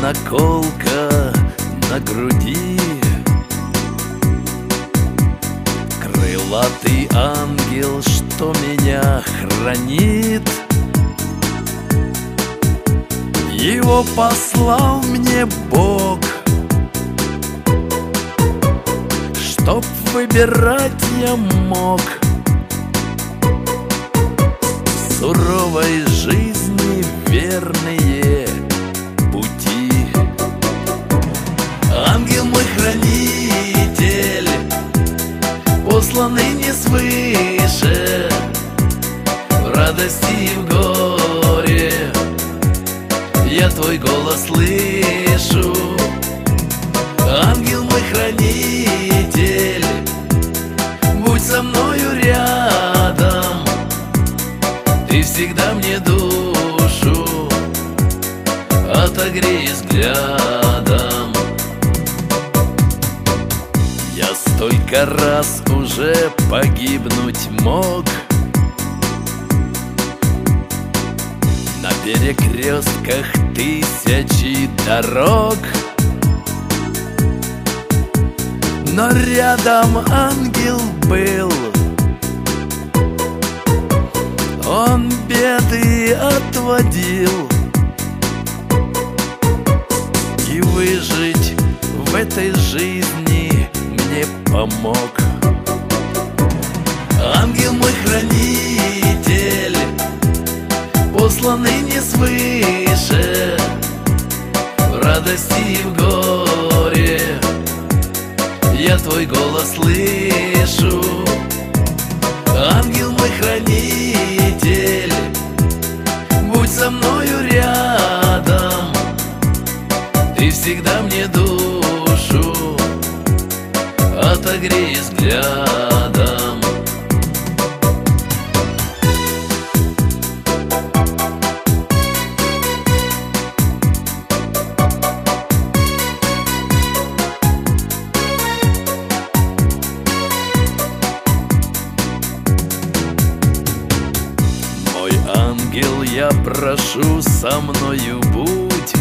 наколка на груди. Крылатый ангел, что меня хранит, его послал мне Бог, чтоб выбирать я мог в суровой жизни верные пути. Ангел мой хранитель, посланный не свыше, в радости и в горе я твой голос слышу. Ангел мой хранитель, будь со мною рядом, ты всегда мне душу отогрей взглядом. Я столько раз уже погибнуть мог на перекрестках тысячи дорог, но рядом ангел был, он беды отводил, и выжить в этой жизни мне помог. Ангел мой хранитель, посланный не свыше, в радости и в горе я твой голос слышу. Ангел мой хранитель, будь со мною рядом, ты всегда мне душу отогрей взглядом. Ангел, я прошу, со мною будь,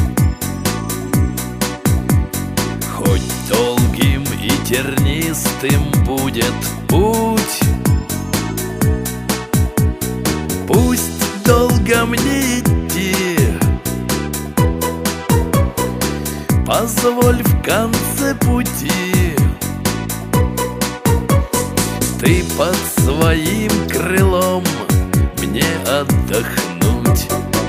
хоть долгим и тернистым будет путь. Пусть долго мне идти, позволь в конце пути ты под своим крылом мне отдохнуть.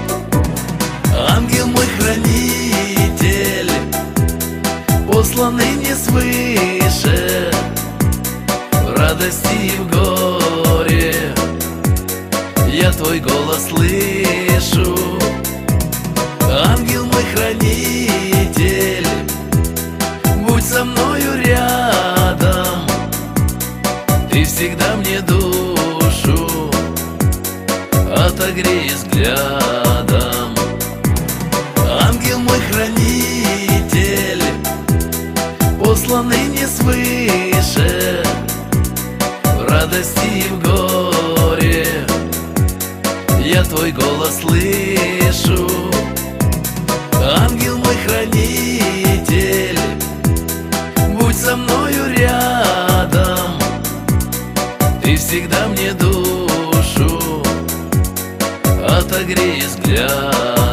Ангел мой хранитель, посланный не свыше, в радости и в горе я твой голос слышу. Ангел мой хранитель, будь со мною рядом, ты всегда мне душу отогрей взглядом. Ангел мой хранитель, посланный не свыше, в радости и в горе я твой голос слышу. Ангел мой хранитель, будь со мною рядом, ты всегда мне душу отогрей взгляд.